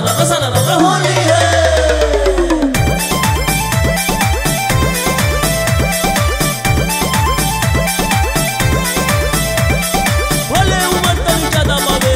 होली है। भले उम्र तक ज्यादा बाबे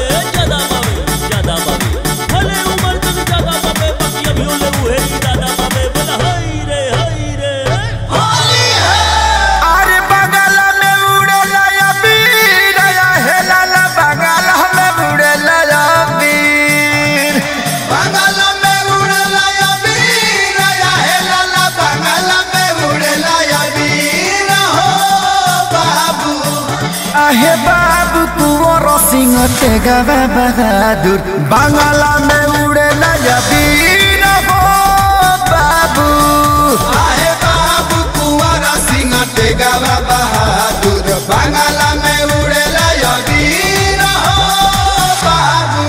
भले उम्र तक ज्यादा बाबे बाकी अभी ओले उहे ही दादा बाबे बोला हाय रे होली है। अरे बगल में उड़ेला या बीर या हेला बगल में उड़ेला या बीर बगल में उड़ेला या बीर या हेला बगल में उड़ेला या बीर हो बाबू। आहे बाबू कुंवर सिंह तेगा बहादुर बंगाला में उड़ेला या बीर हो बाबू। आहे बाबू कुंवर सिंह तेगा बहादुर बंगाला में उड़ेला या बीर हो बाबू।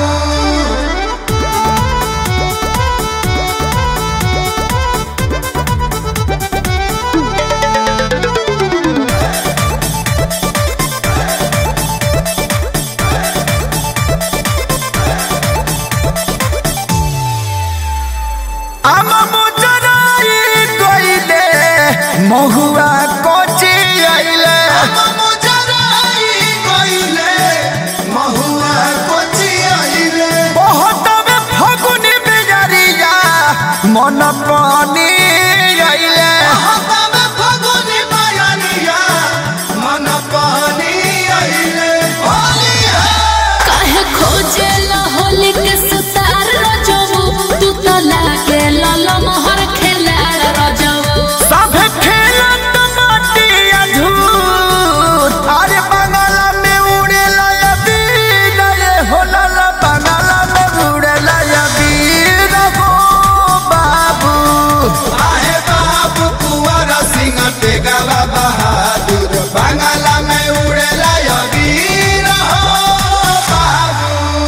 आम मुजराई कोइले महुआ कोची आइले मुजराई कोइले महुआ कोची आइले बहुत में फगुनी बिजरिया मन पानी आइले हवा में फगुनी बयनिया मन पानी आइले। होली है। काहे खोजेला होली के सुतार रजबू तू तो लागे लाला मोहर खेला रजबू। सब खेलत माटी अधूर अरे बंगाला में उड़ेला या बीर ये होला ला बंगाला में उड़ेला या बीर हो बाबू। आहे बाबू कुंवर सिंह तेगा बहादुर बंगाला में उड़ेला या वीर हो बाबू।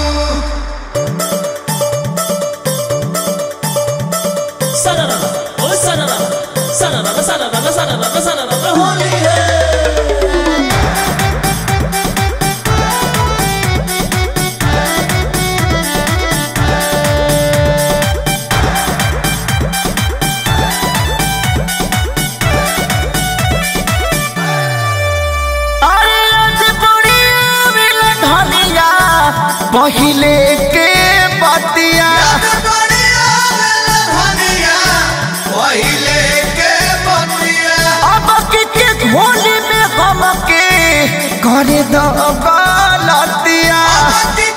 होली है। अरे आज बुढ़ी मिल धनिया पहिले के बतिया बढ़िया धनिया पहिले के बतिया अब के होली में हमके करे दो गलतिया अति